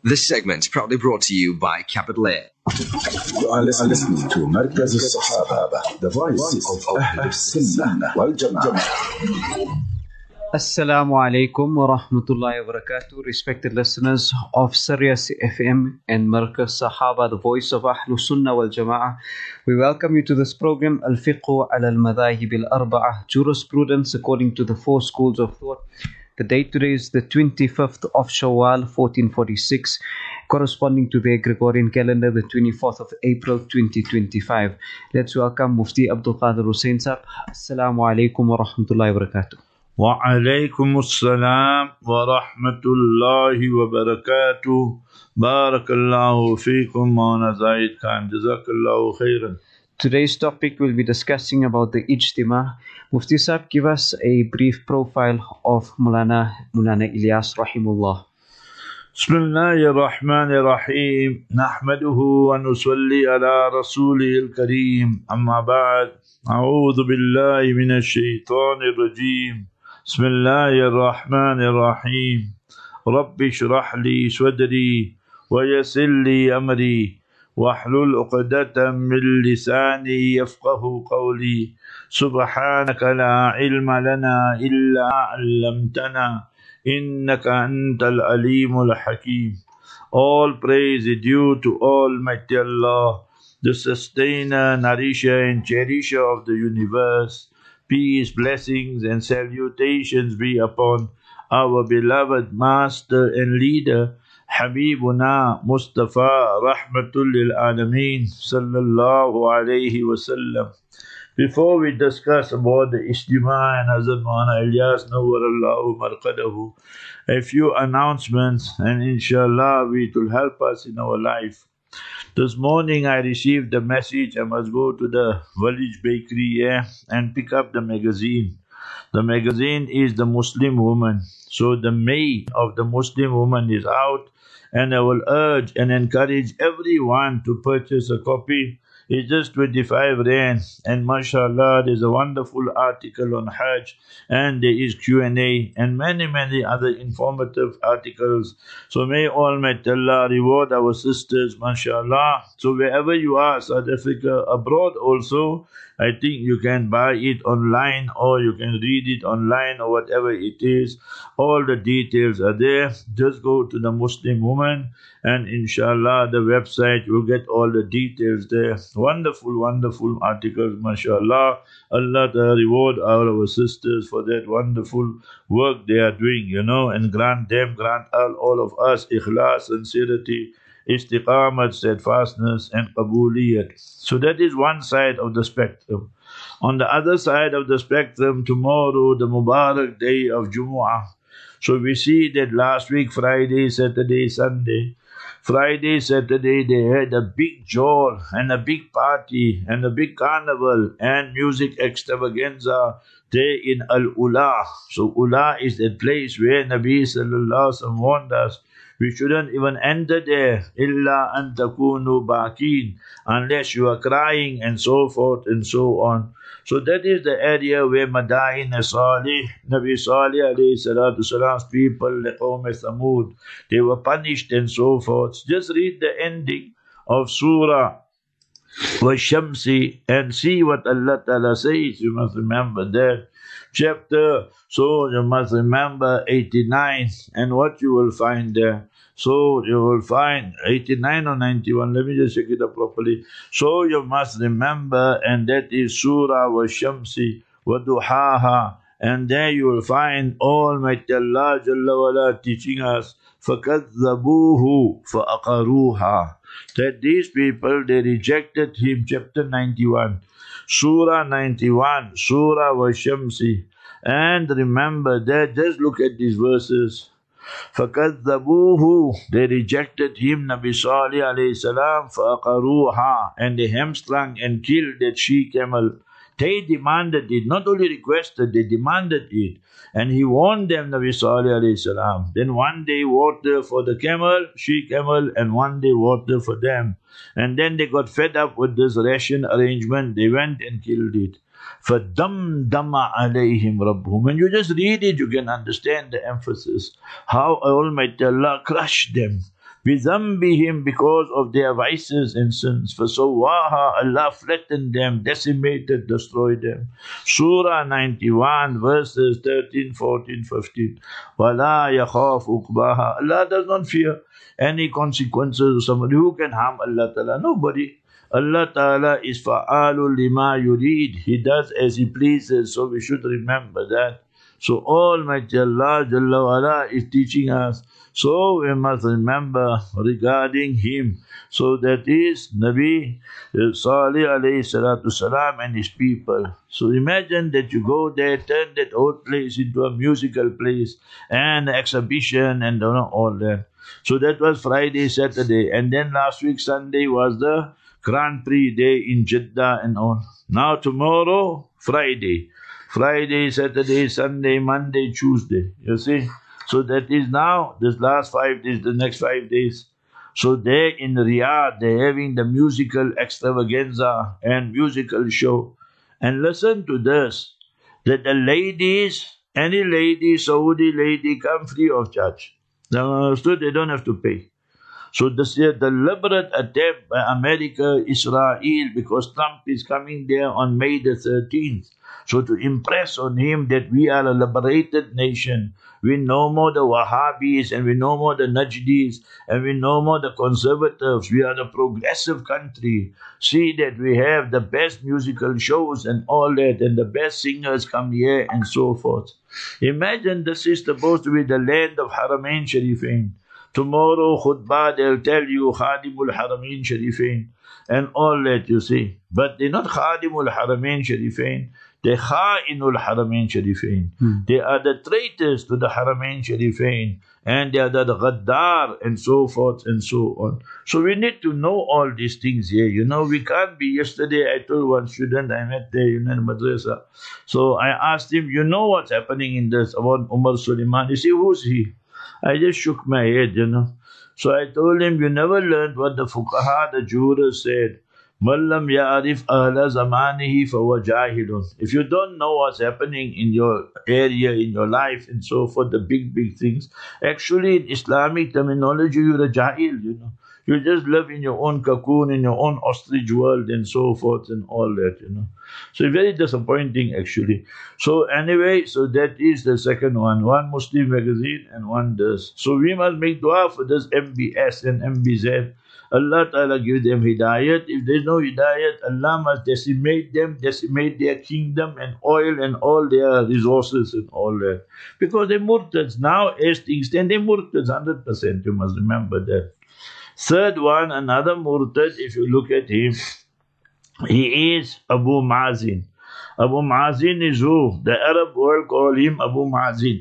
This segment is proudly brought to you by Capital Air. You are listening to Markaz al-Sahaba, the voice of Ahl Sunnah wal Jama'ah. Assalamu alaikum wa rahmatullahi wa barakatuh. Respected listeners of Sirius FM and Markaz Sahaba, the voice of Ahl Sunnah wal Jama'ah. We welcome you to this program, Al-Fiqhu ala al-Madhahib al-Arba'ah, Jurisprudence according to the four schools of thought. The date today is the 25th of Shawwal, 1446, corresponding to the Gregorian calendar, the 24th of April, 2025. Let's welcome Mufti Abdul Qadir Hussain Sahab. Assalamu alaikum wa rahmatullahi wa barakatuh. Wa alaikum assalam wa rahmatullahi wa barakatuh. Barakallahu feekum Maulana Zaid Khan. Jazakallahu khairan. Today's topic will be discussing about the Ijtima. Mufti Sahib, give us a brief profile of Maulana Ilyas Rahimullah. Bismillahir Rahmanir Rahim. Nahmaduhu wa nusalli ala Rasulil Kareem. Amma ba'd. A'udhu billahi minash shaitanir rajim. Bismillahir Rahmanir Rahim. Rabbi shrah li sadri wa yassir li amri. واحلل عقدة من لساني يفقه قولي سبحانك لا علم لنا إلا علمتنا إنك أنت العليم الحكيم. All praise is due to Almighty Allah, the sustainer, nourisher and cherisher of the universe. Peace, blessings and salutations be upon our beloved master and leader, Habibuna Mustafa Rahmatul lil Alameen Sallallahu Alaihi Wasallam. Before we discuss about the Ijtima and Hazrat Maulana Ilyas Nawwarallahu Marqadahu, a few announcements, and inshallah it will help us in our life. This morning I received a message I must go to the village bakery and pick up the magazine. The magazine is the Muslim Woman. So the May of the Muslim Woman is out, and I will urge and encourage everyone to purchase a copy. It's just 25 rand, and mashallah there's a wonderful article on Hajj, and there is Q&A and many other informative articles. So may Almighty Allah reward our sisters, mashallah. So wherever you are, South Africa, abroad also, I think you can buy it online or you can read it online or whatever it is. All the details are there. Just go to the Muslim Woman and inshallah the website, you'll get all the details there. Wonderful articles, mashallah. Allah to reward our sisters for that wonderful work they are doing, and grant all of us ikhlas, sincerity, istiqamat, steadfastness and qabuliyat. So that is one side of the spectrum. On the other side of the spectrum, tomorrow, the Mubarak day of Jumu'ah. So we see that last week, Friday, Saturday, Sunday, Friday, Saturday, they had a big jol and a big party and a big carnival and music extravaganza there in Al-Ula. So Ula is that place where Nabi Sallallahu Alaihi Wasallam warned us we shouldn't even enter there, illa an takunu baqeen, unless you are crying and so forth and so on. So that is the area where Madain Salih, Nabi Salih alayhi salatu salam's people, Qawm Thamud, they were punished and so forth. Just read the ending of Surah Wash-Shamsi and see what Allah Ta'ala says. You must remember that chapter. So you must remember 89 and what you will find there. So you will find 89 or 91. Let me just check it up properly. So you must remember, and that is Surah Wash-Shamsi wa Duhaha. And there you will find Almighty Allah Jalla wala teaching us فَكَذَّبُوهُ فَأَقَرُوهَا, that these people, they rejected him. Chapter 91, Surah 91, Surah Wash-Shamsi. And remember that, just look at these verses. فَكَذَّبُوهُ, they rejected him, Nabi Salih alayhi salam, فَأَقَرُوهَا, and they hamstrung and killed that she-camel. They demanded it, not only requested, they demanded it. And he warned them, Nabi Salih alayhi salam. Then one day water for the camel, she-camel, and one day water for them. And then they got fed up with this ration arrangement, they went and killed it. فَدَمْدَمَ عَلَيْهِمْ رَبُّهُمْ. When you just read it, you can understand the emphasis. How Almighty Allah crushed them بِذَنْبِهِمْ, because of their vices and sins. فَسَوَّاهَا, Allah flattened them, decimated, destroyed them. Surah 91, verses 13, 14, 15. وَلَا يَخَافُ عُقْبَاهَا, Allah does not fear any consequences of somebody who can harm Allah Ta'ala. Nobody. Allah Ta'ala is fa'alul lima yurid. He does as He pleases, so we should remember that. So Almighty Allah Jalla wa'ala is teaching us. So we must remember regarding Him. So that is Nabi Salih alayhi salatu salam and his people. So imagine that you go there, turn that old place into a musical place and exhibition and all that. So that was Friday, Saturday, and then last week Sunday was the Grand Prix day in Jeddah and all. Now tomorrow, Friday. Friday, Saturday, Sunday, Monday, Tuesday. You see? So that is now, this last 5 days, the next 5 days. So there in Riyadh, they're having the musical extravaganza and musical show. And listen to this, that the ladies, any lady, Saudi lady, come free of charge. So they don't have to pay. So this is a deliberate attempt by America, Israel, because Trump is coming there on May the 13th. So to impress on him that we are a liberated nation, we no more the Wahhabis and we no more the Najdis and we no more the conservatives. We are the progressive country. See that we have the best musical shows and all that, and the best singers come here and so forth. Imagine this is supposed to be the land of Haramain Sharifain. Tomorrow khutbah they'll tell you Khadimul Haramain Sharifain and all that, you see. But they're not Khadimul Haramain Sharifain. They're Kha'inul Haramain Sharifain. They are the traitors to the Haramain Sharifain, and they are the Ghaddar and so forth and so on. So we need to know all these things here. You know, we can't be. Yesterday I told one student I met there in madrasa. So I asked him, you know what's happening in this about Umar Suleiman? You see, who's he? I just shook my head, you know. So I told him, you never learned what the fuqaha, the jurors said. Mallam ya'arif ahla zamanihi fawa jahilun. If you don't know what's happening in your area, in your life, and so forth, the big things, actually in Islamic terminology, you're a jahil, you know. You just live in your own cocoon, in your own ostrich world, and so forth, and all that, you know. So very disappointing, actually. So anyway, so that is the second one. One Muslim magazine and one this. So we must make dua for this MBS and MBZ. Allah Ta'ala give them hidayat. If there's no hidayat, Allah must decimate them, decimate their kingdom and oil and all their resources and all that. Because they're murtads. Now as things stand, they're murtads 100%. You must remember that. Third one, another murtad, if you look at him, he is Abu Mazin. Abu Mazin is who? The Arab world call him Abu Mazin.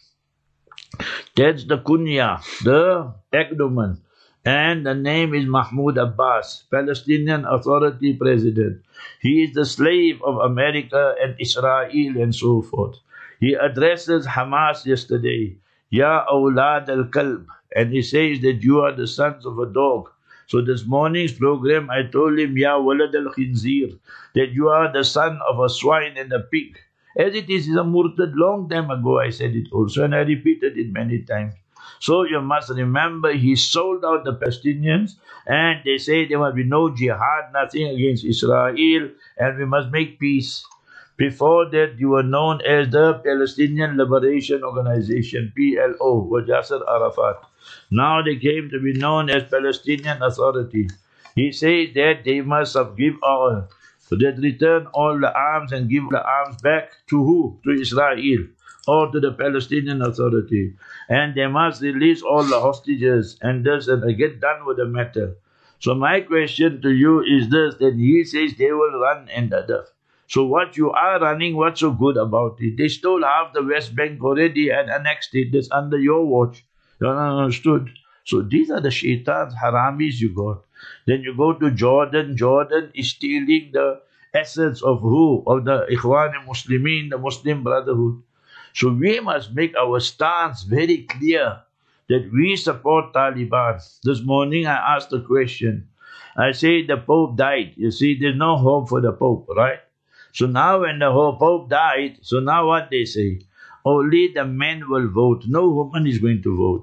That's the kunya, the agnomen. And the name is Mahmoud Abbas, Palestinian Authority President. He is the slave of America and Israel and so forth. He addresses Hamas yesterday, Ya awlad al-kalb, and he says that you are the sons of a dog. So this morning's program, I told him, Ya walad al-khinzir, that you are the son of a swine and a pig. As it is, he's a murtad. Long time ago I said it also, and I repeated it many times. So you must remember, he sold out the Palestinians, and they say there must be no jihad, nothing against Israel, and we must make peace. Before that, you were known as the Palestinian Liberation Organization, PLO, with Yasser Arafat. Now they came to be known as Palestinian Authority. He says that they must give all, so that return all the arms and give the arms back to who? To Israel or to the Palestinian Authority. And they must release all the hostages and this, and get done with the matter. So my question to you is this, that he says they will run and other. So what you are running, what's so good about it? They stole half the West Bank already and annexed it. That's under your watch. You understood? So these are the shaitans, haramis you got. Then you go to Jordan. Jordan is stealing the assets of who? Of the Ikhwan Muslimin, the Muslim Brotherhood. So we must make our stance very clear that we support Taliban. This morning I asked a question. I say the Pope died. You see, there's no hope for the Pope, right? So now when the whole Pope died, so now what they say? Only the men will vote. No woman is going to vote.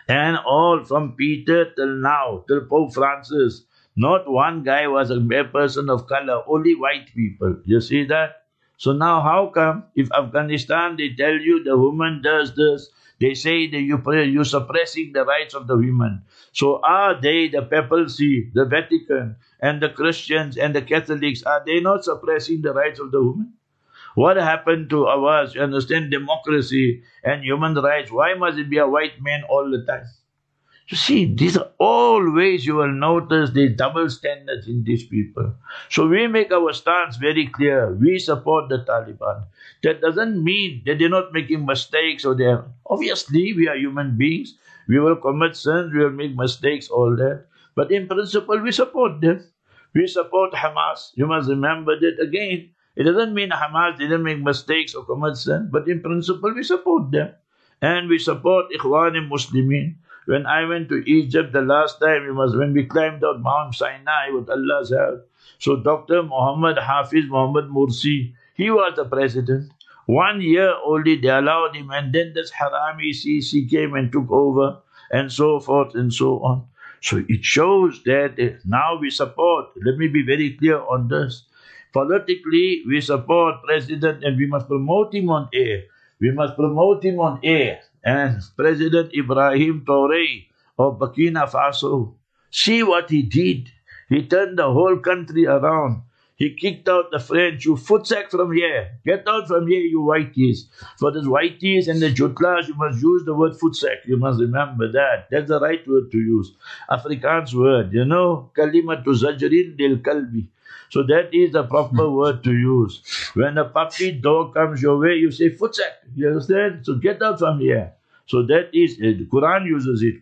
And all from Peter till now, till Pope Francis, not one guy was a person of color, only white people. You see that? So now how come if Afghanistan they tell you the woman does this, they say that you're suppressing the rights of the women. So are they, the papacy, the Vatican, and the Christians and the Catholics, are they not suppressing the rights of the women? What happened to ours? You understand, democracy and human rights? Why must it be a white man all the time? You see, these are all ways you will notice the double standards in these people. So we make our stance very clear. We support the Taliban. That doesn't mean that they're not making mistakes or they're... Obviously, we are human beings. We will commit sins, we will make mistakes, all that. But in principle, we support them. We support Hamas. You must remember that again. It doesn't mean Hamas didn't make mistakes or commit sin, but in principle, we support them. And we support Ikhwan-e-Muslimin. When I went to Egypt the last time, when we climbed out Mount Sinai with Allah's help. So Dr. Muhammad Hafiz Muhammad Mursi, he was the president. 1 year only they allowed him, and then this Harami Sisi came and took over, and so forth and so on. So it shows that now we support. Let me be very clear on this. Politically, we support President, and we must promote him on air. We must promote him on air. And President Ibrahim Traoré of Burkina Faso, see what he did. He turned the whole country around. He kicked out the French. You footsack from here. Get out from here, you whiteys. For the whiteys and the jutlas, you must use the word footsack. You must remember that. That's the right word to use. Afrikaans word, you know, kalimatu zajrin lil kalbi. So that is the proper word to use. When a puppy dog comes your way, you say footsack. You understand? So get out from here. So that is, the Quran uses it.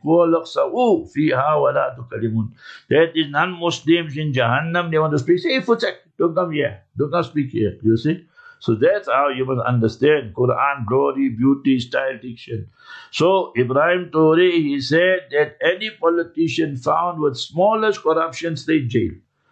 That is non-Muslims in Jahannam, they want to speak. Say footsack, don't come here. Don't come speak here. You see? So that's how you must understand Quran, glory, beauty, style, diction. So Ibrahim Traoré, he said that any politician found with smallest corruption, straight jail.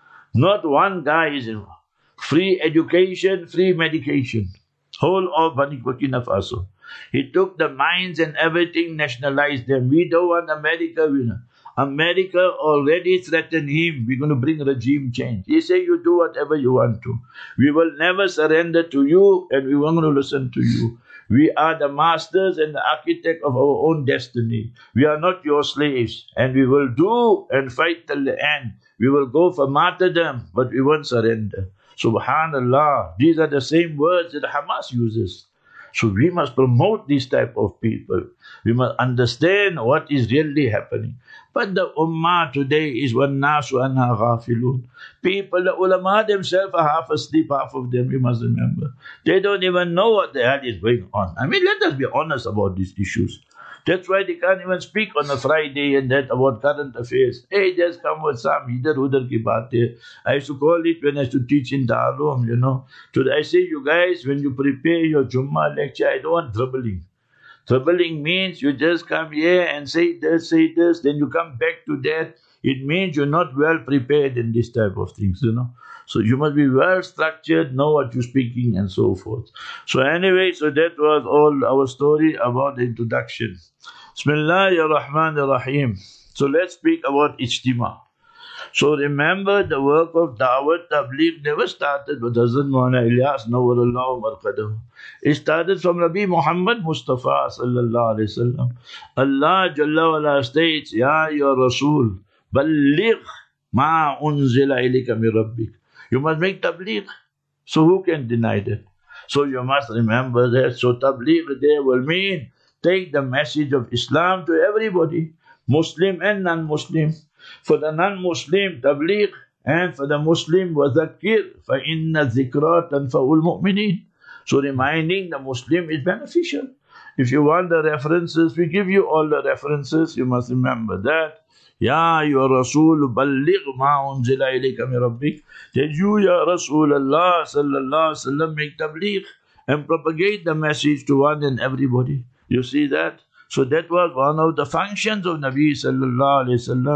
Not one guy is in free education, free medication. Whole of Burkina Faso. He took the mines and everything, nationalized them. We don't want America. America already threatened him. We're going to bring regime change. He said, you do whatever you want to. We will never surrender to you, and we won't going to listen to you. We are the masters and the architect of our own destiny. We are not your slaves. And we will do and fight till the end. We will go for martyrdom, but we won't surrender. Subhanallah. These are the same words that Hamas uses. So we must promote this type of people. We must understand what is really happening. But the ummah today is وَالنَّاسُ أَنْهَا غَافِلُونَ. People, the ulama themselves are half asleep, half of them, we must remember. They don't even know what the hell is going on. I mean, let us be honest about these issues. That's why they can't even speak on a Friday and that about current affairs. Hey, just come with some idhar-udhar ki baatein. I used to call it when I used to teach in Darul, you know. So I say, you guys, when you prepare your Jummah lecture, I don't want troubling. Troubling means you just come here and say this, then you come back to that. It means you're not well prepared in this type of things, you know. So you must be well structured, know what you're speaking, and so forth. So anyway, so that was all our story about the introduction. Bismillahir Rahmanir Rahim. So let's speak about Ijtima. So remember, the work of Dawat Tabligh never started with Hazrat Maulana Ilyas Nawwarallahu Marqadahu. It started from Nabi Muhammad Mustafa sallallahu alaihi wasallam. Allah Jalla wala states, Ya Rasul, balligh ma unzila ilayka min rabbik. You must make tabligh. So who can deny that? So you must remember that. So tabligh there will mean take the message of Islam to everybody, Muslim and non-Muslim. For the non-Muslim, tabligh, and for the Muslim, وَذَكِّرْ فَإِنَّ الذِّكْرَى تَنْفَعُ الْمُؤْمِنِينَ. So reminding the Muslim is beneficial. If you want the references, we give you all the references. You must remember that. Ya Rasul, balligh ma unzila ilayka min rabbik. That you, Ya Rasulullah sallallahu alaihi wasallam, make tabligh and propagate the message to one and everybody. You see that? So that was one of the functions of Nabi sallallahu alaihi wasallam,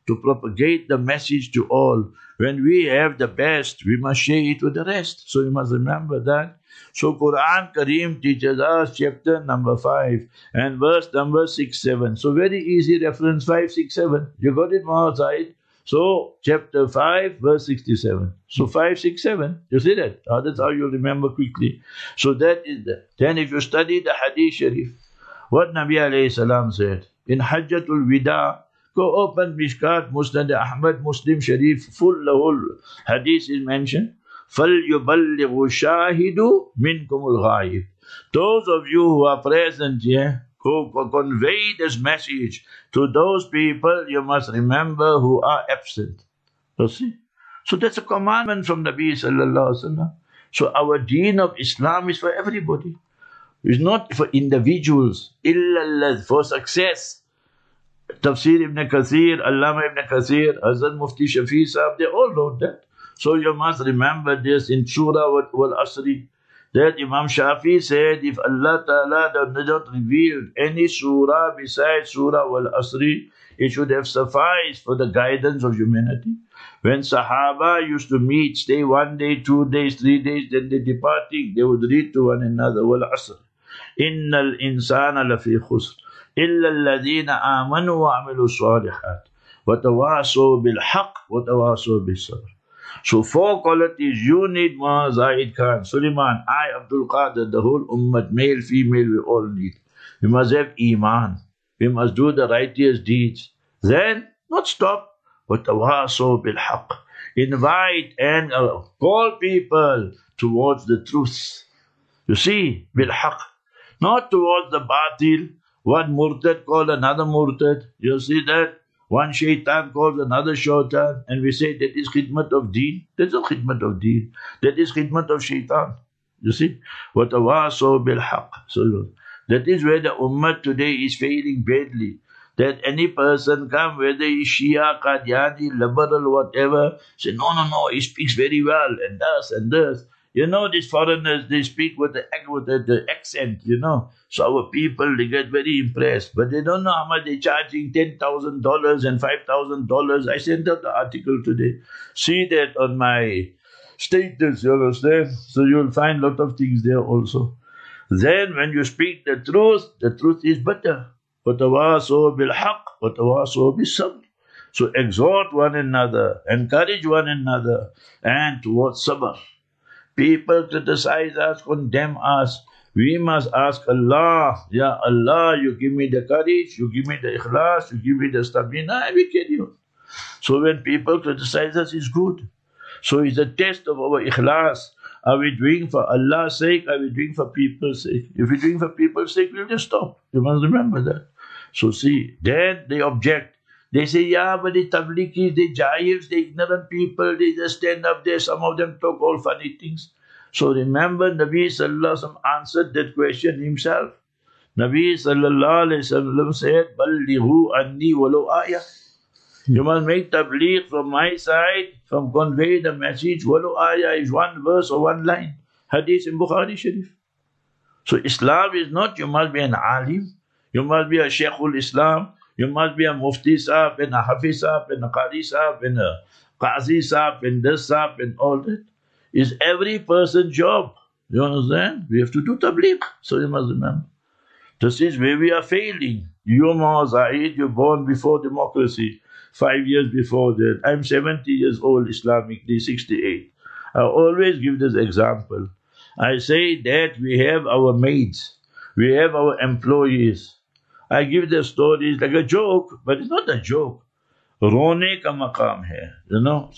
to propagate the message to all. When we have the best, we must share it with the rest. So you must remember that. So Quran Kareem teaches us chapter number 5 and verse number 6, 7. So very easy reference, 5, 6, 7. You got it, Muhammad? So chapter 5 verse 67. So 5, 6, 7. You see that? That's how you remember quickly. So that is that. Then if you study the Hadith Sharif, what Nabi alayhi salam said in Hajjatul Wida, go open Mishkat, Musnad Ahmad, Muslim Sharif, full the whole Hadith is mentioned. فَلْيُبَلِّغُ شَاهِدُ مِنْكُمُ الْغَائِبِ. Those of you who are present here, who convey this message to those people, you must remember, who are absent. You see? So that's a commandment from Nabi sallallahu alaihi wasallam. So our deen of Islam is for everybody. It's not for individuals. Illa for success. Tafsir Ibn Kathir, Allama Ibn Kathir, Hazrat Mufti Shafi Sahab, they all wrote that. So you must remember this in Surah wal Asri, that Imam Shafi said, if Allah Ta'ala does not reveal any surah besides Surah wal Asri, it should have sufficed for the guidance of humanity. When Sahaba used to meet, stay 1 day, 2 days, 3 days, then they departing, they would read to one another, wal Asr, Innal insana lafi khusr, illa alladhina amanu wa amilu salihat, wa tawasaw bil haqq, wa tawasaw bis sabr. So 4 qualities you need, Ma Zahid Khan, Suleiman, I, Abdul Qadir, the whole ummah, male, female, we all need. We must have Iman. We must do the righteous deeds. Then, not stop, but tawasaw bil haqq. Invite and call people towards the truth. You see, bil haqq. Not towards the batil. One murtad called another murtad. You see that? One shaitan calls another shaitan, and we say that is khidmat of deen. That's not khidmat of deen. That is khidmat of shaitan. You see? وَتَوَاصَوْا بِالْحَقِّ. So that is where the ummah today is failing badly. That any person come, whether he's Shia, Qadiani, liberal, whatever, say, no, he speaks very well, and thus and thus. You know, these foreigners, they speak with the accent, you know. So our people, they get very impressed. But they don't know how much they're charging, $10,000 and $5,000. I sent out the article today. See that on my status, you understand? So you'll find a lot of things there also. Then when you speak the truth is better. وَتَوَاصَوْا بِالْحَقِّ وَتَوَاصَوْا بِالصَّبْرِ. So exhort one another, encourage one another, and towards sabr. People criticize us, condemn us. We must ask Allah, Ya Allah, you give me the courage, you give me the ikhlas, you give me the stamina, and we carry on. So when people criticize us, it's good. So it's a test of our ikhlas. Are we doing for Allah's sake? Are we doing for people's sake? If we're doing for people's sake, we'll just stop. You must remember that. So see, then they object. They say, yeah, but the tabligis, the jahils, the ignorant people, they just stand up there. Some of them talk all funny things. So remember, Nabi Sallallahu Alaihi Wasallam answered that question himself. Nabi Sallallahu Alaihi Wasallam said, Ballighu anni walau ayah. You must make tabligh from my side, from convey the message. Walau ayah is 1 verse or 1 line. Hadith in Bukhari Sharif. So Islam is not, you must be an alim. You must be a Shaykhul Islam. You must be a Mufti Sahab, and a Hafiz Sahab, and a Qadi Sahab, and a Qazi Sahab, and this Sahab, and all that. It's every person's job. You understand? We have to do tabligh. So you must remember. This is where we are failing. You, Ma Zahid, you're born before democracy. 5 years before that. I'm 70 years old, Islamically, 68. I always give this example. I say that we have our maids. We have our employees. I give the stories like a joke, but it's not a joke. Rone ka maqam hai, you know.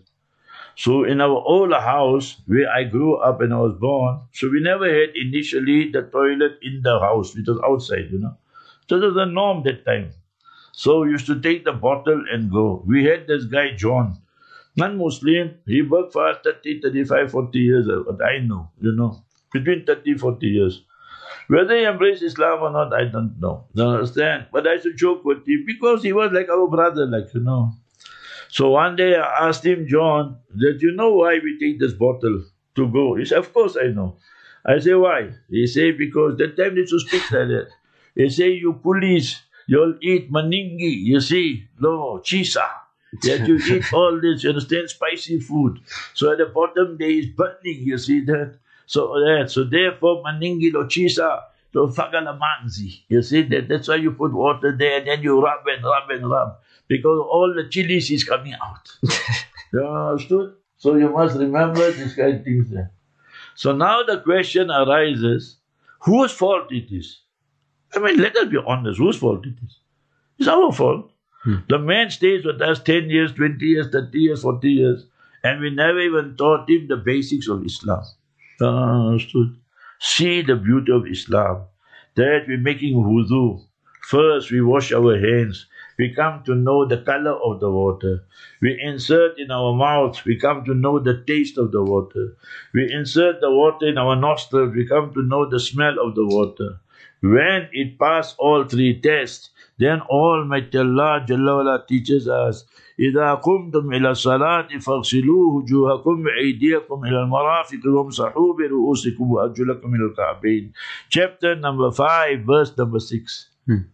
So in our old house where I grew up and I was born, so we never had initially the toilet in the house. It was outside, you know. So it was a norm that time. So we used to take the bottle and go. We had this guy John, non-Muslim. He worked for us 30, 35, 40 years. What I know, you know, between 30, 40 years. Whether he embraced Islam or not, I don't know. You understand? But I used to joke with him because he was like our brother, like, you know. So one day I asked him, John, that you know why we take this bottle to go? He said, of course I know. I say, why? He said, because that time they used to speak like that. He say, you police, you'll eat maningi, you see, no, chisa. that you eat all this, you understand, spicy food. So at the bottom there is burning, you see that? So therefore, maningi lo chisa, so fagalamanzi. You see that? That's why you put water there and then you rub and rub and rub. Because all the chilies is coming out. You understood? So you must remember this kind of things there. So now the question arises, whose fault it is? I mean, let us be honest, whose fault it is? It's our fault. The man stays with us 10 years, 20 years, 30 years, 40 years, and we never even taught him the basics of Islam. Understood? See the beauty of Islam. That we're making wudu. First, we wash our hands. We come to know the color of the water. We insert in our mouths. We come to know the taste of the water. We insert the water in our nostrils. We come to know the smell of the water. When it passed all three tests, then Almighty Allah Jalla wala teaches us, إِذَا قُمْتُمْ إِلَى الصَّلَاةِ فَاغْسِلُوا وُجُوهَكُمْ وَأَيْدِيَكُمْ إِلَى الْمَرَافِقِ وَامْسَحُوا بِرُؤُوسِكُمْ وَأَرْجُلَكُمْ إِلَى الْكَعْبَيْنِ. Chapter number 5, verse number 6.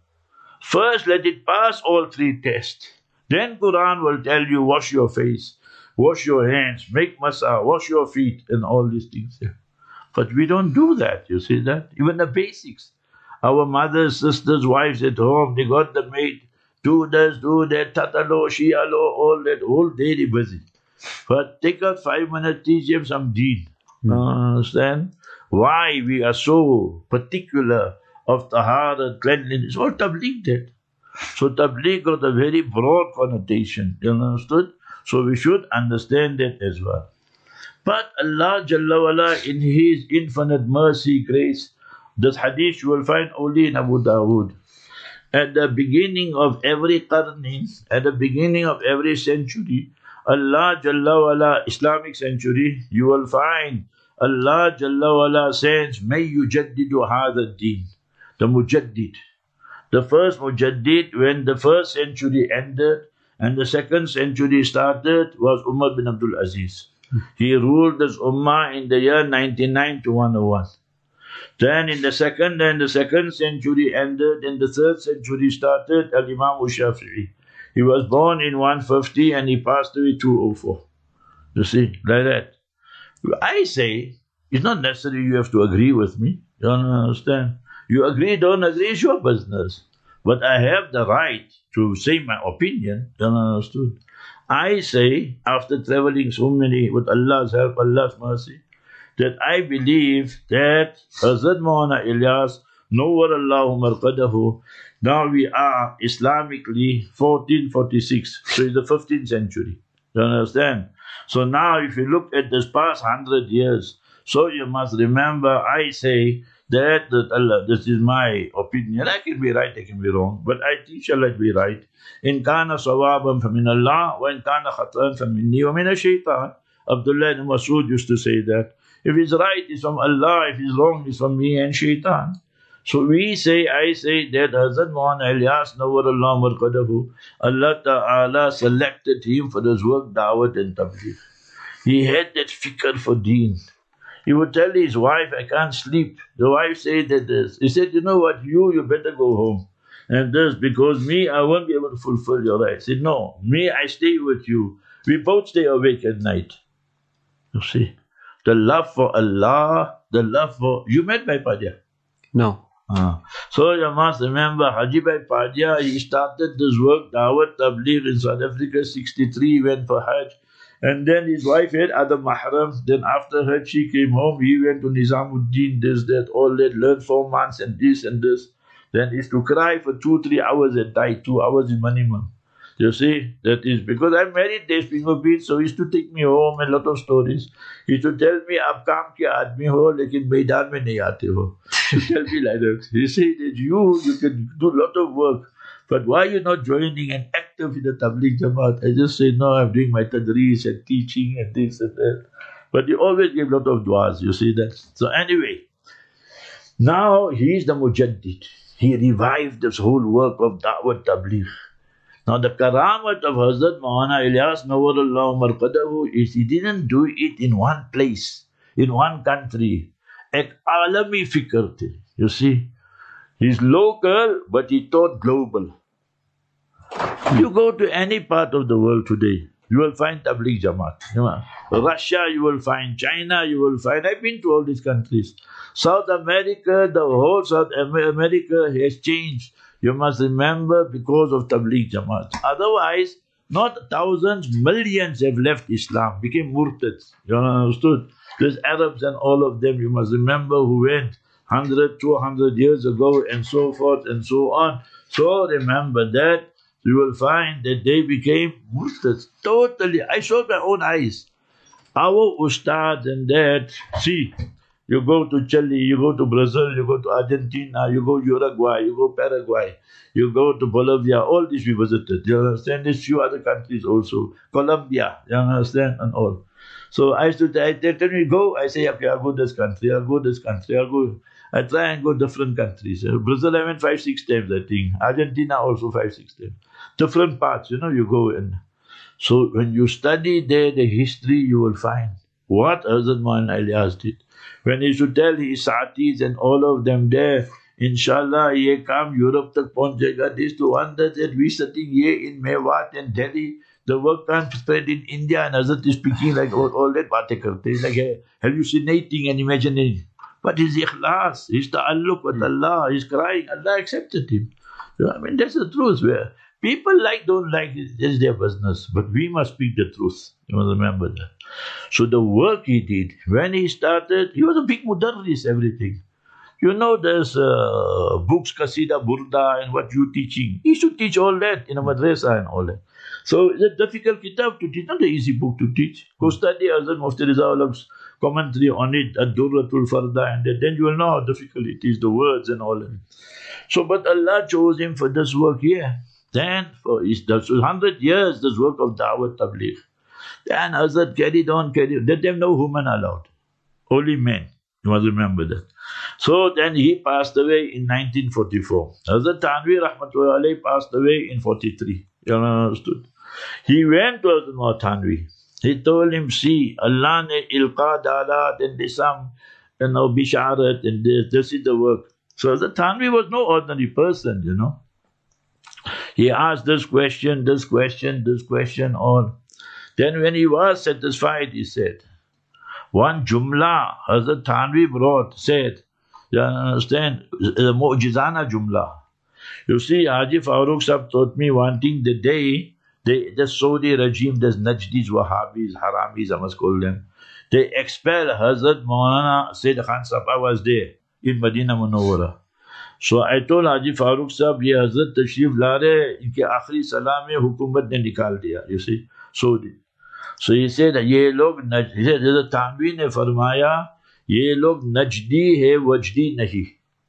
First, let it pass all three tests. Then Quran will tell you, wash your face, wash your hands, make masah, wash your feet, and all these things. But we don't do that, you see that? Even the basics. Our mothers, sisters, wives at home, they got the maid, do this, do that, tatalo, shialo, all that, whole day they busy. But take out 5 minutes, teach them some deen. Understand? Why we are so particular of tahara, cleanliness, all tabligh did. So tabligh got a very broad connotation, you understood? So we should understand that as well. But Allah Jalla wala, in His infinite mercy, grace, this hadith you will find only in Abu Dawood. At the beginning of every qarni, at the beginning of every century, Allah Jalla wala, Islamic century, you will find Allah Jalla wala says, May yujaddidu hadha din. The Mujaddid. The first Mujaddid, when the first century ended and the second century started, was Umar bin Abdul Aziz. He ruled this Ummah in the year 99 to 101. Then in the second century ended, and the third century started, Al-Imam Shafi'i. He was born in 150 and he passed away 204. You see, like that. I say, it's not necessary you have to agree with me. You don't understand? You agree, don't agree, it's your business. But I have the right to say my opinion. You understood? I say, after traveling so many, with Allah's help, Allah's mercy, that I believe that Hazrat Maulana Ilyas, Nawwar Allahu Marqadahu, now we are Islamically 1446, so it's the 15th century. You understand? So now if you look at this past 100 years, so you must remember, I say that Allah, this is my opinion. I can be right, I can be wrong, but I think shall I be right. In kana sawaban famin Allah, wa in kana khatan faminni wa min ash-shaytan. Abdullah ibn Mas'ud used to say that. If it's right, it's from Allah. If it's wrong, it's from me and shaitan. So I say that Hazrat Maulana Ilyas Nawwar Allah Marqadahu, Allah Ta'ala selected him for his work, Dawat and Tabligh. He had that fikr for deen. He would tell his wife, I can't sleep. The wife said that this. He said, you know what, you better go home. And this, because me, I won't be able to fulfill your rights. He said, no, me, I stay with you. We both stay awake at night. You see, the love for Allah, the love for... You met Bhai Padia? No. So you must remember, Haji Bhai Padia, he started this work, Dawat Tabligh in South Africa, 63, he went for Hajj. And then his wife had other mahram. Then after Hajj, she came home, he went to Nizamuddin, this, that, all that, learned 4 months and this and this. Then he used to cry for 2-3 hours and die, 2 hours in minimum. You see, that is because I'm married, there's fingerprints, so he used to take me home and a lot of stories. He used to tell me, "Aap kaam ke aadmi ho, lekin maidan mein nahi aate ho." He tell me like that. He said that you can do a lot of work, but why are you not joining and active in the Tabligh Jamaat? I just say, no, I'm doing my tadrees and teaching and this and that. But he always gave a lot of du'as, you see that. So anyway, now he is the Mujaddid. He revived this whole work of Da'wat Tabligh. Now the karamat of Hazrat Maulana Ilyas Nawwar Allah Marqadahu is he didn't do it in one place, in one country. Ek alami fikr the. You see, he's local, but he taught global. You go to any part of the world today, you will find Tabligh Jamaat. Russia, you will find. China, you will find. I've been to all these countries. South America, the whole South America has changed. You must remember, because of Tabligh Jamaat. Otherwise, not thousands, millions have left Islam, became murtads. You understood? There's Arabs and all of them, you must remember, who went 100, 200 years ago and so forth and so on. So remember that. You will find that they became murtads. Totally. I saw my own eyes. Our ustads and that, see, you go to Chile, you go to Brazil, you go to Argentina, you go to Uruguay, you go Paraguay, you go to Bolivia, all these we visited. You understand? There's few other countries also. Colombia, you understand? And all. So I used to tell me, go. I say, okay, I'll go this country, I'll go this country, I'll go. I try and go different countries. Brazil, I went 5-6 times, I think. Argentina also 5-6 times. Different parts, you go in. So when you study there, the history, you will find what Hazrat Maulana Ilyas did. When he should tell his Saatis and all of them there, Inshallah, ye come Europe tak pahunchega. This to wonder that we sitting here in Mewat and Delhi, the work can't spread in India, and Hazrat is speaking like all that baatein karte. It's like hallucinating and imagining. But his ikhlas, his ta'alluq with Allah, he's crying, Allah accepted him. That's the truth. Where people don't like it, it's their business. But we must speak the truth. You must remember that. So the work he did, when he started, he was a big mudarris, everything. There's books, Qasida, Burda, and what you teaching. He should teach all that in a madrasa and all that. So it's a difficult kitab to teach, not an easy book to teach. Go study Hazrat Mufti Riza Ulag's commentary on it, Ad-Durratul Farda, and then you will know how difficult it is, the words and all that. So, but Allah chose him for this work here. Then, for 100 years, this work of Dawat Tabligh. Then Hazrat carried on. That time no women allowed, only men. You must remember that. So then he passed away in 1944. Hazrat Thanvi Rahmatullah Alayhi passed away in 43. You understood? He went to Hazrat Thanvi. He told him, see, Allah ne ilqa dalat and lisam, bisharat, and this is the work. So Hazrat Thanvi was no ordinary person, He asked this question, all. Then when he was satisfied, he said, one jumla Hazrat Thanvi said, you understand, a mu'jizana jumla. You see, Haji Farooq Sahib taught me one thing, the day the Saudi regime, there's Najdis, Wahhabis, Haramis, I must call them, they expel Hazrat Maulana Sayyid Khan Sahib. I was there in Medina Munawwara. So I told Haji Farooq Sahib, ye Hazrat Tashrif la rahe, inke aakhri salam mein hukumat ne nikal diya, you see, Saudi. So he said, Hazrat Thanvi ne farmaya, ye log Najdi hai, Wajdi nahi.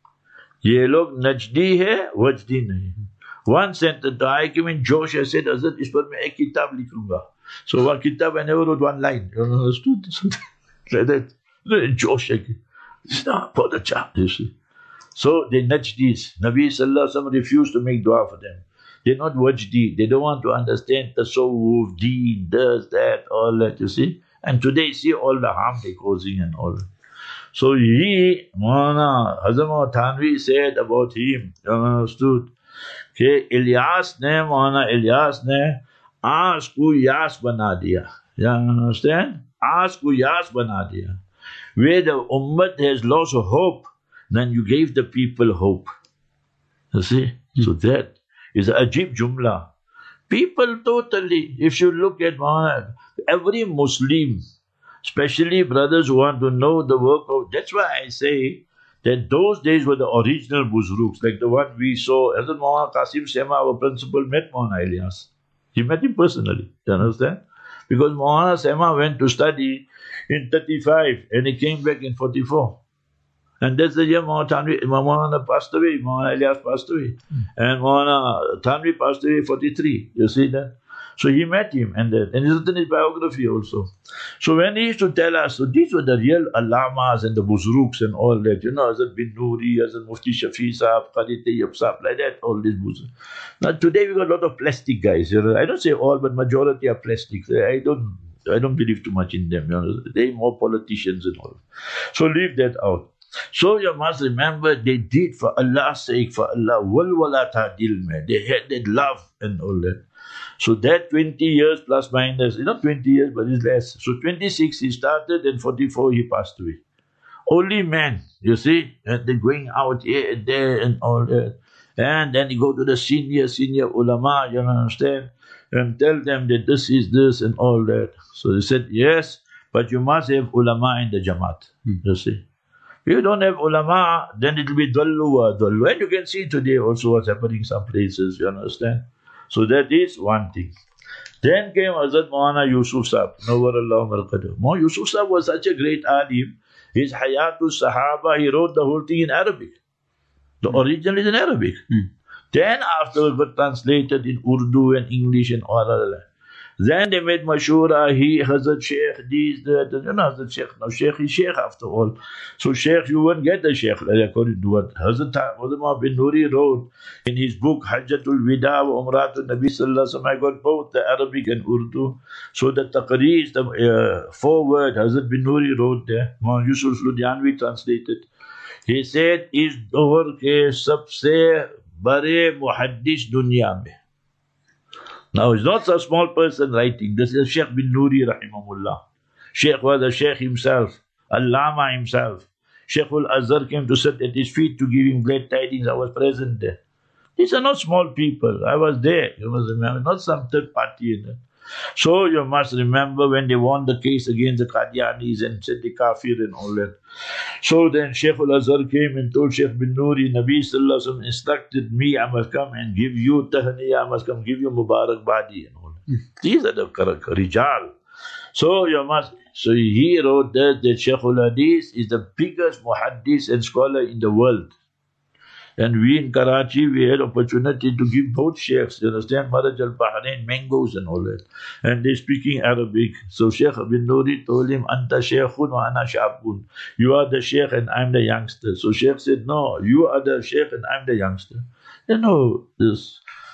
Ye log Najdi hai, Wajdi nahi. One sentence, I came in Josh, I said, Hazrat, is par main ek kitab likhunga. So one kitab, I never wrote one line. You understood? Like that. Josh, it's not for the chap, you see. So they Najdis. Nabi Sallallahu Alaihi Wasallam refused to make dua for them. They're not wajdi. They don't want to understand tasawwuf, deen, this, that, all that, you see. And today, see all the harm they're causing and all that. So Maulana Hazrat Thanvi said about him, you understood, कि Maulana Ilyas ne आस को यास बना दिया. You understand? आस को यास बना दिया. Where the ummah has lost hope, then you gave the people hope. You see? So that is a ajib jumla. People totally, if you look at every Muslim, especially brothers who want to know the work of, that's why I say that those days were the original Buzruks, like the one we saw. Hazrat Maulana Qasim Sema, our principal, met Maulana Ilyas. He met him personally. You understand? Because Maulana Sema went to study in 35 and he came back in 44. And that's the year Maulana passed away, Maulana Ilyas passed away. And Maulana Thanvi passed away 43. You see that? So he met him and he's written his biography also. So when he used to tell us, so these were the real Allamas and the Buzruks and all that, Hazrat bin Noori, Hazrat Mufti Shafi Sahab, Qadi Tayyib Sahab, like that, all these Buzruks. Now today we got a lot of plastic guys. I don't say all, but majority are plastic. I don't believe too much in them. They're more politicians and all. So leave that out. So you must remember they did for Allah's sake, for Allah. Walwala ta'dil mein. They had that love and all that. So that 20 years plus minus, not 20 years, but it's less. So 26 he started and 44 he passed away. Only men, you see, and they're going out here and there and all that. And then you go to the senior ulama, you understand, and tell them that this is this and all that. So they said, yes, but you must have ulama in the Jamaat, you see. If you don't have ulama, then it will be dallu. And you can see today also what's happening in some places, you understand. So that is one thing. Then came Hazrat Maulana Yusuf Sahib, Nawwarallahu Marqadahu. Maulana Yusuf Sahib was such a great alim. His Hayatul Sahaba, he wrote the whole thing in Arabic. The original is in Arabic. Then afterwards were translated in Urdu and English and all that. Then they made Mashura, he, Hazrat Sheikh, these, that, you know, Hazrat Sheikh. Now Sheikh is Sheikh after all. So Sheikh, you won't get the Sheikh according to what Hazrat Muhammad bin Nuri wrote in his book Hajjatul Wida wa Umratul Nabi Sallallahu Alaihi Wasallam. I got both the Arabic and Urdu. So the Taqreez, the foreword Hazrat bin Nuri wrote there. Maulana Yusuf Ludhianvi translated. He said, is dawr ke sabse bare muhaddis dunya mein. Now, it's not a small person writing. This is Sheikh bin Nuri, rahimahullah. Sheikh was a Sheikh himself, Allama himself. Sheikh al-Azhar came to sit at his feet to give him glad tidings. I was present there. These are not small people. I was there. You must remember, not some third party. So you must remember when they won the case against the Qadianis and said the kafir and all that. So then Sheikh al-Azhar came and told Sheikh bin Nuri, Nabi Sallallahu Alaihi Wasallam instructed me, I must come and give you tahniya, I must come give you Mubarak Badi and all that. These are the Rijal. So so he wrote that Sheikh al-Hadith is the biggest muhaddis and scholar in the world. And we in Karachi, we had opportunity to give both sheikhs, you understand, Maraj al-Bahrain, mangoes and all that. And they're speaking Arabic. So Sheikh bin Nuri told him, Anta sheikhun wa ana shabun. You are the sheikh and I'm the youngster. So Sheikh said, no, you are the sheikh and I'm the youngster. You know, this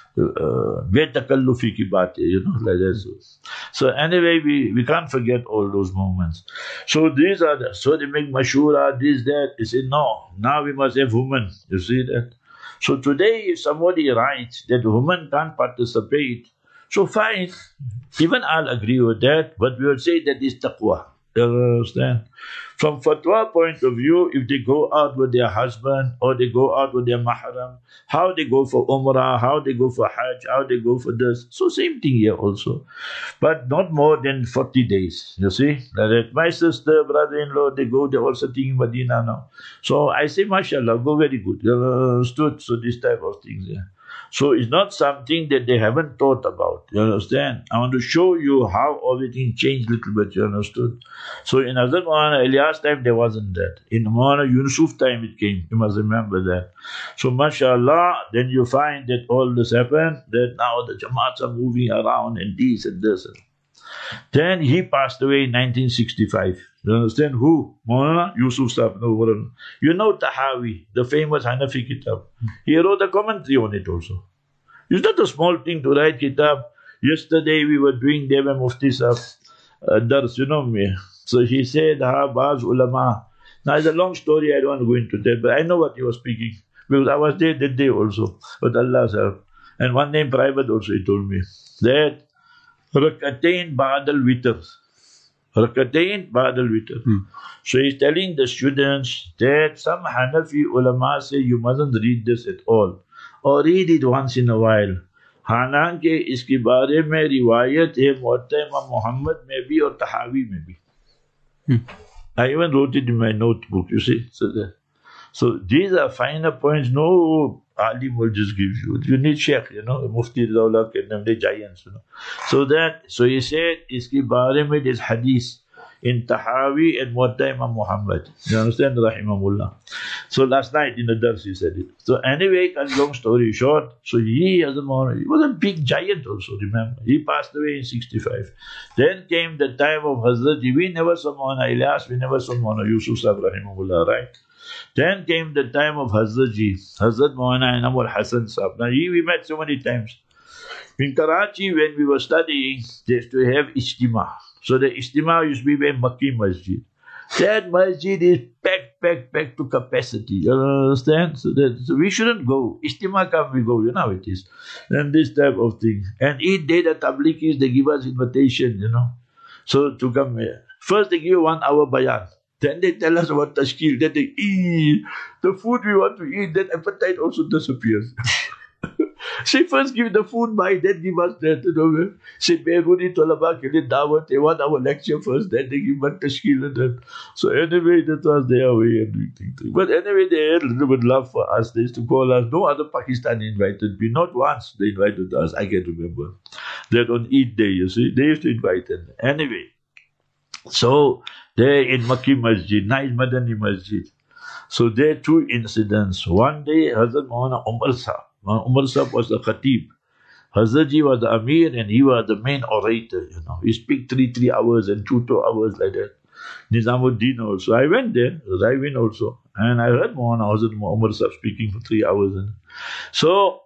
betakallufi ki baat hai, you know, like that. So anyway, we can't forget all those moments. So these are so they make mashura, this, that. They say, no, now we must have women. You see that? So today, if somebody writes that women can't participate, so fine. Even I'll agree with that, but we will say that is taqwa. You understand? From fatwa point of view, if they go out with their husband or they go out with their mahram, how they go for umrah, how they go for hajj, how they go for this. So same thing here also. But not more than 40 days, you see. Like my sister, brother-in-law, they all sitting in Medina now. So I say, mashallah, go very good. You understood? So this type of things, yeah. So it's not something that they haven't thought about. You understand? I want to show you how everything changed a little bit. You understood? So in Hazrat Maulana Ilyas time, there wasn't that. In Maulana Yusuf time, it came. You must remember that. So mashallah, then you find that all this happened, that now the Jamaats are moving around and this and this. Then he passed away in 1965. You understand who? Maulana Yusuf Sahib. No, you know Tahawi, the famous Hanafi kitab. He wrote a commentary on it also. It's not a small thing to write kitab. Yesterday we were doing Deva Mufti Sahib dars, you know me. So he said, Baz ulama. Now it's a long story, I don't want to go into that, but I know what he was speaking. Because I was there that day also, with Allah's help. And one day in private also he told me that Rakatain Ba'ad al-Witr. Rakatain Ba'ad al-Witr. So he's telling the students that some Hanafi ulama say you mustn't read this at all. Or read it once in a while. हालांकि इसके बारे में रिवायत है मुअत्ता इमाम मोहम्मद में भी और तहावी में भी. I even wrote it in my notebook, you see. So these are finer points. No alim will just give you. You need sheikh, you know, mufti Zawlak and them, they giants, you know. So he said, iski bare mein this hadith in Tahawi and Muwatta Imam Muhammad. You understand? Rahimahullah. So last night in the dars he said it. So anyway, long story short, so he was a big giant also, remember. He passed away in 65. Then came the time of Hazrat Ji. We never saw Maulana Ilyas, we never saw Maulana Yusuf Sahib Rahimahullah, right? Then came the time of Hazrat Ji, Hazrat Maulana Inam al-Hasan Sahib. Now we met so many times. In Karachi, when we were studying, they used to have ijtima. So the ijtima used to be by Makki Masjid. That masjid is packed to capacity. You understand? So we shouldn't go. Istima come, we go. You know how it is. And this type of thing. And each day the tabligis, they give us invitation, So to come here. First they give 1 hour bayan. Then they tell us about tashkil. Then they eat. The food we want to eat, then appetite also disappears. Say first give the food by, then give us that. Say Behuni Tolaba Kili Dawat, they want our lecture first, then they give us tashkil and that. So anyway, that was their way of doing things. But anyway, they had a little bit love for us. They used to call us. No other Pakistani invited me. Not once they invited us. I can remember. That on Eid day, you see, they used to invite us. Anyway, so there in Makki Masjid, nice Madani Masjid. So there are 2 incidents. One day, Hazrat Maulana Umar Sahib. Umar Sahib was the Khatib. Hazrat Ji was the Amir and he was the main orator, He speak 3 hours and 2 hours like that. Nizamuddin also. I went there, Raivin also. And I heard Maulana Hazrat Umar Sahib speaking for 3 hours. So,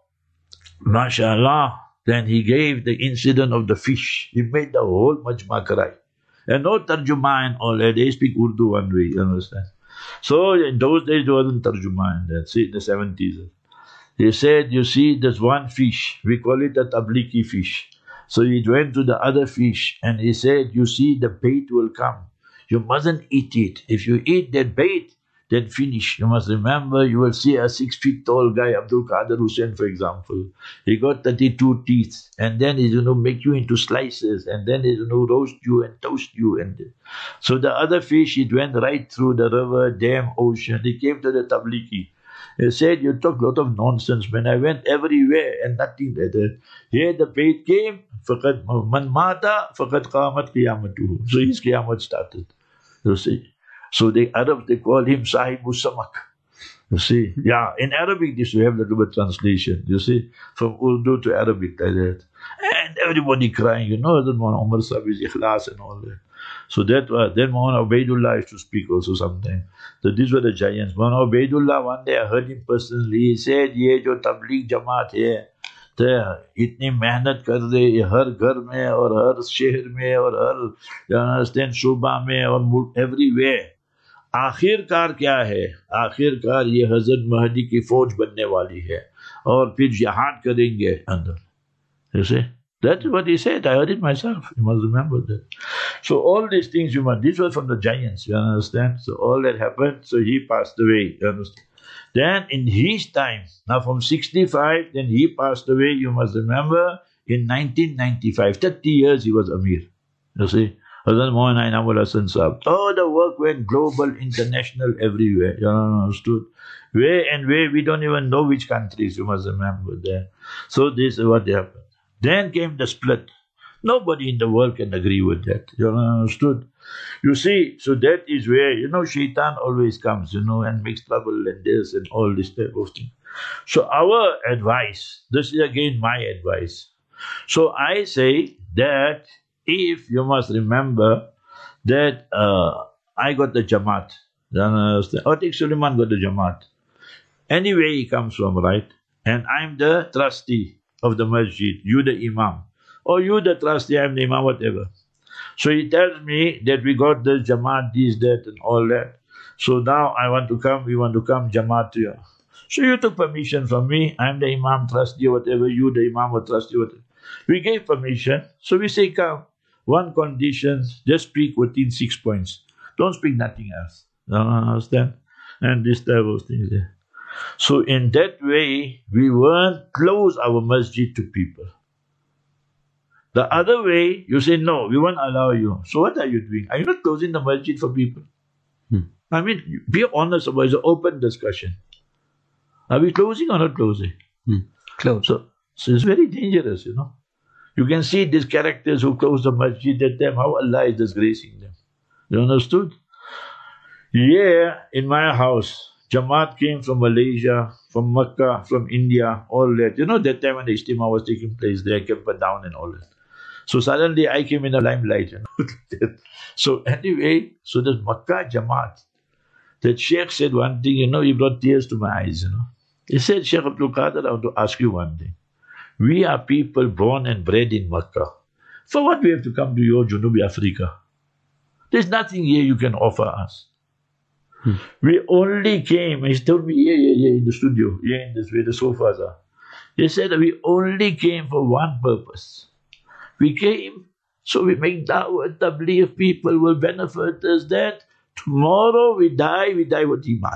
mashallah, then he gave the incident of the fish. He made the whole majma cry. And no tarjuma and all that. They speak Urdu one way, you understand? So, in those days, there wasn't tarjuma. That's it, in the 70s. He said, you see, there's one fish. We call it a tabliki fish. So he went to the other fish and he said, you see, the bait will come. You mustn't eat it. If you eat that bait, then finish. You must remember, you will see a 6 feet tall guy, Abdul Qadir Hussain, for example. He got 32 teeth. And then he's going to make you into slices. And then he's going to roast you and toast you. And so the other fish, it went right through the river, dam, ocean. He came to the tabliki. He said, you talk a lot of nonsense. When I went everywhere and nothing like that. Here the bait came, man mata, faqad qamat qiyamatuhu. So his qiyamah started. You see. So the Arabs, they call him Sahibu Samak. You see. Yeah, in Arabic, this we have a little bit translation. You see. From Urdu to Arabic like that. And everybody crying, that Umar Sahib is ikhlas and all that. So that was, then Maulana Ubaidullah used to speak also sometime. So these were the giants. Maulana Ubaidullah, one day I heard him personally, he said, ye jo tabligh jamaat hai, इतनी मेहनत कर रहे हर घर में और हर शहर में और हर शोबा में और एवरीवेयर, आखिरकार क्या है? आखिरकार ये हजरत महदी की फौज बनने वाली है और फिर जिहाद करेंगे अंदर. You see? That's what he said. I heard it myself. You must remember that. So all these things this was from the giants, you understand? So all that happened, so he passed away, you understand? Then in his time, now from 65, then he passed away, you must remember, in 1995, 30 years he was Amir. You see? Hazrat Maulana Inamul Hasan Sahib. Oh, the work went global, international, everywhere. You understood? Where and where, we don't even know which countries, you must remember that. So this is what happened. Then came the split. Nobody in the world can agree with that. You understood? You see, so that is where, shaitan always comes, and makes trouble and this and all this type of thing. So our advice, this is again my advice. So I say that if you must remember that I got the Jamaat, you understand? Atiq Suleiman got the Jamaat. Anyway he comes from, right? And I'm the trustee of the masjid, you the imam. Or you the trustee, I'm the imam, whatever. So he tells me that we got the Jamaat, this, that, and all that. So now we want to come Jamaat to you. So you took permission from me, I'm the imam, trustee, whatever, you the imam or trustee, whatever. We gave permission, so we say come. One condition, just speak within 6 points. Don't speak nothing else. You understand? And this type of things there. So in that way, we won't close our masjid to people. The other way, you say, no, we won't allow you. So what are you doing? Are you not closing the masjid for people? I mean, be honest about it. It's an open discussion. Are we closing or not closing? Close. So it's very dangerous, You can see these characters who close the masjid at them, how Allah is disgracing them. You understood? Yeah, in my house, Jamaat came from Malaysia, from Makkah, from India, all that. That time when the Ijtima was taking place, they kept it down and all that. So suddenly I came in the limelight. So anyway, so this Makkah Jamaat, that Sheikh said one thing, he brought tears to my eyes, He said, Sheikh Abdul Qadir, I want to ask you one thing. We are people born and bred in Makkah. For what we have to come to your Junubi Africa? There's nothing here you can offer us. We only came, he told me here in the studio, here in this where the sofas are. He said that we only came for one purpose. We came so we make da'wah, tabligh, people will benefit us, that tomorrow we die with Iman.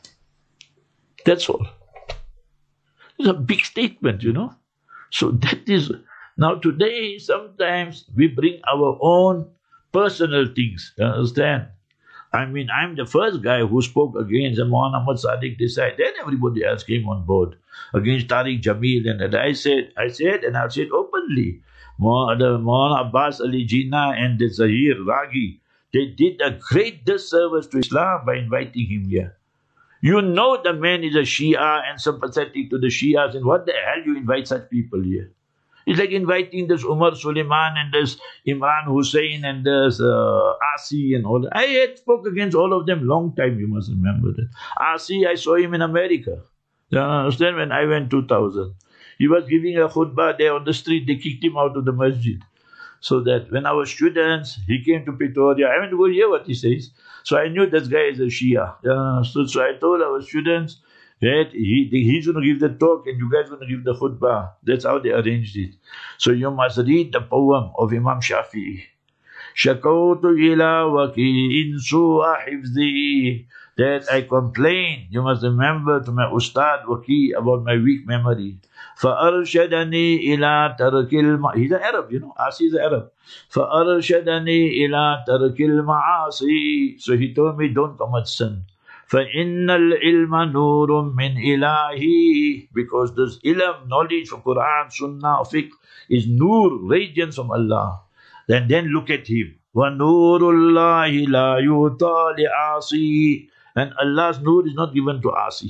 That's all. It's a big statement, So that is, now today sometimes we bring our own personal things, you understand? I mean, I'm the first guy who spoke against Muhammad Sadiq Desai. Then everybody else came on board against Tariq Jamil. And I said, and I'll say it openly, Maulana Abbas Ali Jinnah and the Zahir Raghi, they did a great disservice to Islam by inviting him here. You know the man is a Shia and sympathetic to the Shias, and what the hell you invite such people here? It's like inviting this Umar Suleiman and this Imran Hussein and this Asi and all that. I had spoke against all of them long time, you must remember that. Asi, I saw him in America. You understand? When I went 2000. He was giving a khutbah there on the street. They kicked him out of the masjid. So that when our students, he came to Pretoria. I went to go hear what he says. So I knew this guy is a Shia. So I told our students, that he's going to give the talk and you guys are going to give the khutbah. That's how they arranged it. So you must read the poem of Imam Shafi'i. Shakawtu ila waki'in su'a hifzi. That I complained, you must remember, to my Ustad Waki about my weak memory. فَأَرْشَدَنِي إِلَىٰ تَرْكِ He's an Arab, Asi is an Arab. فَأَرْشَدَنِي إِلَىٰ تَرْكِ الْمَعَاصِي. So he told me, don't commit sin. فَإِنَّ الْعِلْمَ نُورٌ مِّنْ إِلَهِ. Because this ilm, knowledge from Quran, Sunnah, Fiqh, is nur, radiance from Allah. Then look at him. وَنُورُ اللَّهِ لَا يُعْطَى لِعَاصِي. And Allah's nur is not given to Asi.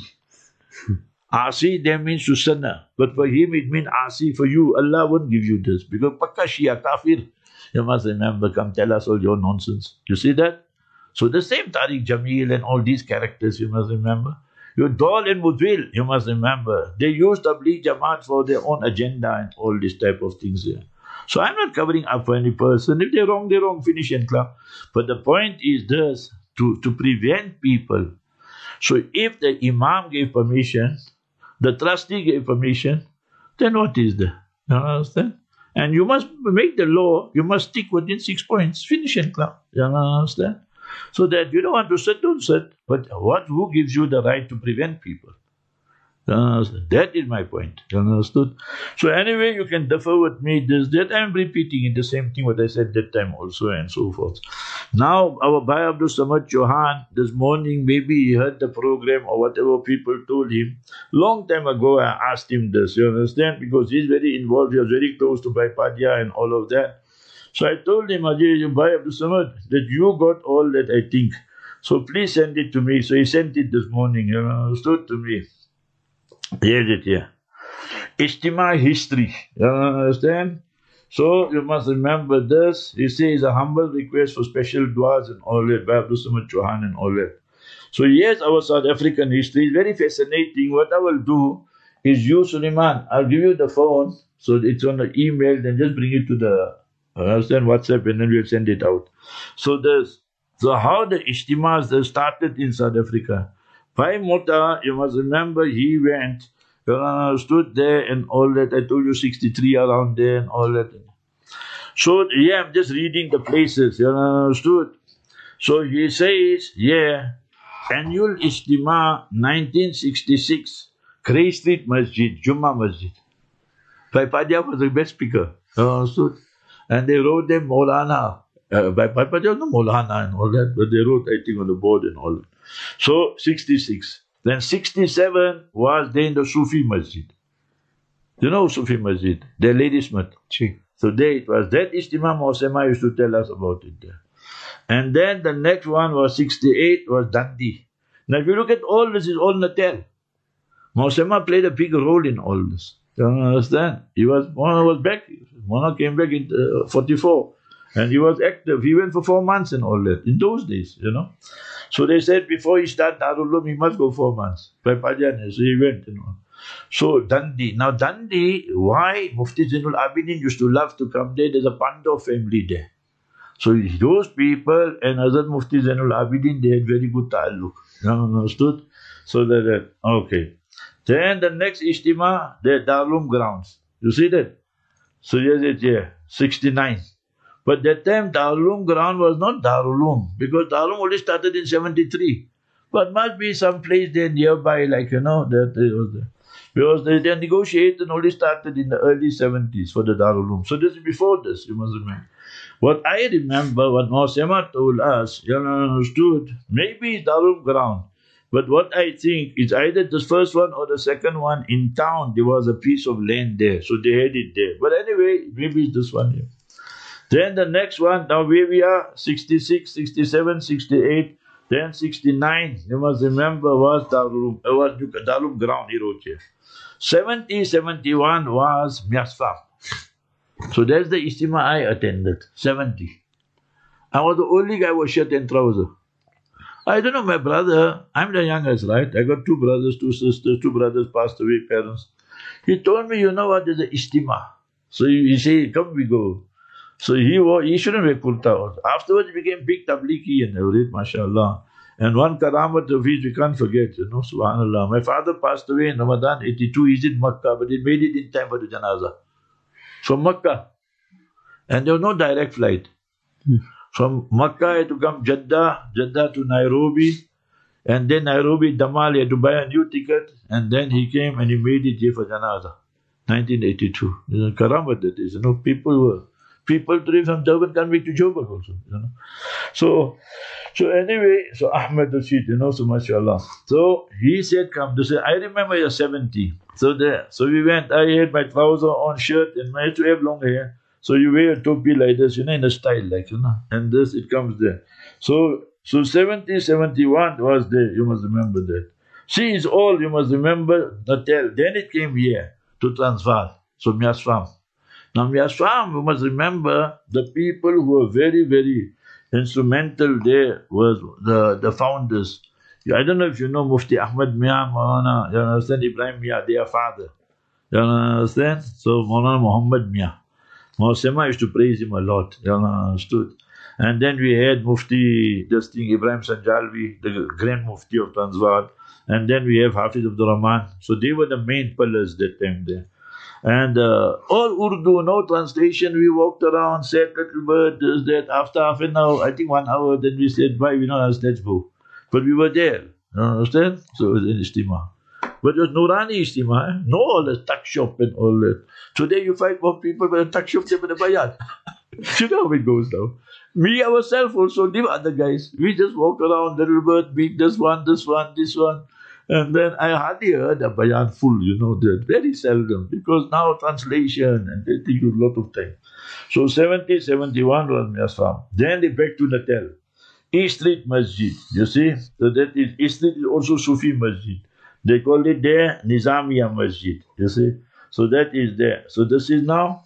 Asi there means to sinner. But for him it means Asi for you. Allah won't give you this. Because Pakka Shia, kafir. You must remember, come tell us all your nonsense. You see that? So the same Tariq Jamil and all these characters, you must remember. Your Dal and Mudwil, you must remember. They used Tabligh Jamaat for their own agenda and all these type of things here. So I'm not covering up for any person. If they're wrong, finish and clap. But the point is this, to prevent people. So if the Imam gave permission, the trustee gave permission, then what is there? You understand? And you must make the law, you must stick within 6 points. Finish and clap. You understand? So that you don't want to sit, don't sit. But who gives you the right to prevent people? That is my point. You understood? So anyway, you can differ with me this, that. I'm repeating it, the same thing what I said that time also and so forth. Now, our Bhai Abdul Samad Chauhan, this morning, maybe he heard the program or whatever people told him. Long time ago, I asked him this, you understand? Because he's very involved, he was very close to Bhai Padia and all of that. So I told him, Bhai Abdul Samad, that you got all that I think. So please send it to me. So he sent it this morning, you understood, to me. Here's it here. Ijtima history. You understand? So you must remember this. He says a humble request for special du'as and all that, by Abdul Samad Chauhan and all that. So yes, our South African history is very fascinating. What I will do is you, Suleiman, I'll give you the phone. So it's on the email, then just bring it to the WhatsApp and then we'll send it out. So how the Ijtimas started in South Africa. Bhai Mota, you must remember, he went, stood there and all that. I told you 63 around there and all that. So, yeah, I'm just reading the places, you understood? So he says, annual Ijtima 1966, Cray Street Masjid, Jummah Masjid. Bhai Padia was the best speaker, you understood? And they wrote them Maulana. Bhai Padia was no Maulana and all that, but they wrote, I think, on the board and all that. So, 66. Then 67 was there in the Sufi Masjid. You know Sufi Masjid? The Ladysmith. So there it was. That Ijtima Mausema used to tell us about it there. And then the next one was 68, was Dundee. Now if you look at all this, is all Natal. Mausema played a big role in all this. You understand? Mona was back. Mona came back in 44. And he was active. He went for 4 months and all that. In those days, So they said before he started Darul Uloom, he must go 4 months. By Pajane, so he went, So Dundee. Now Dundee, why Mufti Zainul Abidin used to love to come there? There's a Pandau family there. So those people and Hazrat Mufti Zainul Abidin, they had very good ta'alluq. You understood? So that, okay. Then the next Ijtima, the Darul grounds. You see that? So yes, it's 69. But that time Darul ground was not Darul because Darul only started in 73. But must be some place there nearby, like that was there. Because they negotiated and only started in the early 70s for the Darul. So this is before this, you must remember. What I remember, what Mausema told us, understood, maybe Darul ground. But what I think is either the first one or the second one in town, there was a piece of land there. So they had it there. But anyway, maybe it's this one here. Then the next one, now where we are, 66, 67, 68, then 69, you must remember, was Darul ground, he wrote here. 70, 71 was Miasfam. So that's the Ijtima I attended, 70. I was the only guy who was shirt and trouser. I don't know, my brother, I'm the youngest, right? I got 2 brothers, 2 sisters, 2 brothers passed away, parents. He told me, you know what, there's an Ijtima. So he said, come we go. So he shouldn't wear kurta. Afterwards he became big tablighi and everything, mashallah. And one karamat of his we can't forget, subhanallah. My father passed away in Ramadan 82, he's in Makkah, but he made it in time for the janazah. From Makkah. And there was no direct flight. From Makkah, I had to come Jeddah to Nairobi, and then Nairobi, Damal, he had to buy a new ticket, and then he came and he made it here for Janazah, 1982. Karamat that is, people today from Durban can't make to Joburg also, So anyway, so Ahmed Rashid, so mashallah. So he said, come to say, I remember you're 70. So we went, I had my trouser on, shirt, and I had to have long hair. So you wear a topi like this, in a style like, and this, it comes there. So 70, 71 was there, you must remember that. See, it's all, you must remember, Natal. Then it came here to Transvaal, so Miasfam. Now Miasfam, you must remember, the people who were very, very instrumental there was the founders. I don't know if you know Mufti Ahmad Mia, Maulana, you understand, Ibrahim Mia, their father. You understand? So Maulana Muhammad Mia. Mausema used to praise him a lot, you understood. And then we had Mufti, Ibrahim Sanjalvi, the Grand Mufti of Transvaal. And then we have Hafiz Abdul Rahman. So they were the main pillars that time there. And all Urdu, no translation. We walked around, said little word, this, that. After half an hour, I think 1 hour, then we said, bye, we don't have let's go. But we were there, you understand? So it was an Ijtima. But it was Nurani Ijtima, no all the tuck shop and all that. Today you find more people with a tuck shop than with a bayan. You know how it goes now. Me, ourselves also, the other guys, we just walk around, little bit, meet this one. And then I hardly heard a bayan full, that very seldom, because now translation and they take a lot of time. So 70, 71 was Miasfam. Then they back to Natal. East Street Masjid, you see? So that is, East Street is also Sufi Masjid. They call it there Nizamiya Masjid, you see. So that is there. So this is now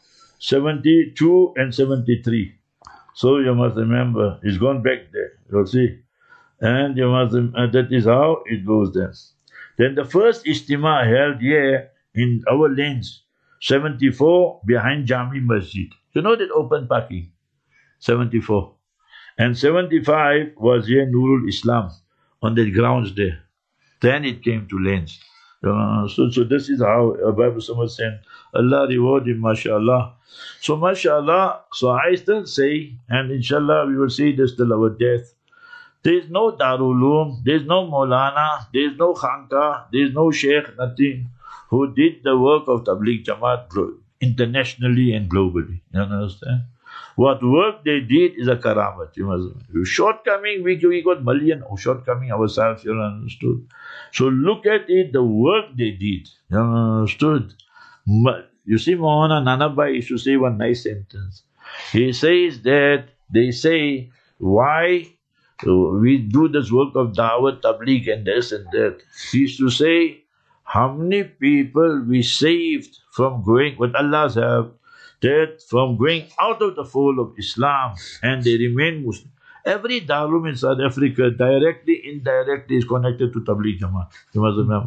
72 and 73. So you must remember, it's gone back there, you see. And you must, that is how it goes there. Then the first Ijtima held here in our lanes, 74 behind Jami Masjid. You know that open parking? 74. And 75 was here Nurul Islam on the grounds there. Then it came to lanes. So this is how Bible Muhammad said, Allah reward him, mashallah. So mashallah, so I still say, and inshallah we will say this till our death, there is no Darul Uloom, there is no Maulana, there is no Khanka, there is no Sheikh, nothing, who did the work of Tabligh Jamaat internationally and globally. You understand? What work they did is a karamat. You must. Shortcoming, we got million of shortcoming ourselves, you understood. So look at it, the work they did. You understood? You see, Maulana Nanabai used to say one nice sentence. He says that, they say, why we do this work of Dawat, Tabligh and this and that. He used to say, how many people we saved from going, with Allah's help, that from going out of the fold of Islam and they remain Muslim. Every Darul in South Africa, directly, indirectly, is connected to Tabligh Jamaat. You must remember.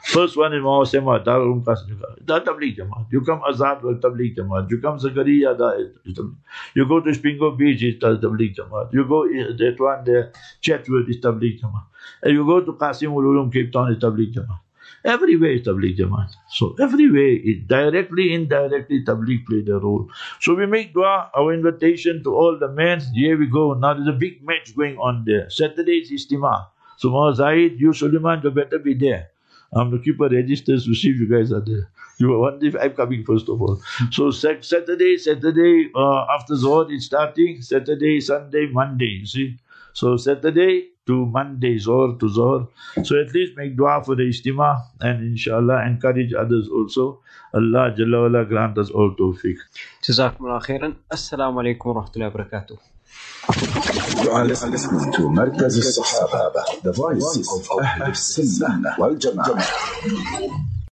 First one in Mawasema, Darul Qasim, the Tabligh Jamaat. You come Azad, Tabligh Jamaat. You come Zakaria, you go to Spingo Beach, it's Tabligh Jamaat. You go that one there, Chetwood is Tabligh Jamaat. And you go to Qasim ul Ulum, Cape Town, is Tabligh Jamaat. Everywhere is Tabligh Jamaat. So everywhere, directly, indirectly, Tabligh played a role. So we make dua, our invitation to all the men. Here we go. Now there's a big match going on there. Saturday is Istima. So Mawaz Zaid, you Suleiman, you better be there. I'm to keep a register to see if you guys are there. You are one day, I'm coming first of all. So Saturday, after Zohar it's starting. Saturday, Sunday, Monday, you see. So Saturday to Monday, Zohar to Zohar. So at least make dua for the Istima and inshallah encourage others also. Allah Jalla wala grant us all tawfiq. Jazakumullah khairan. Assalamu alaikum wa rahmatullahi wa barakatuh. You are listening to Markaz al-Sahaba, the voice of Ahl al-Sunnah wal Jama'ah.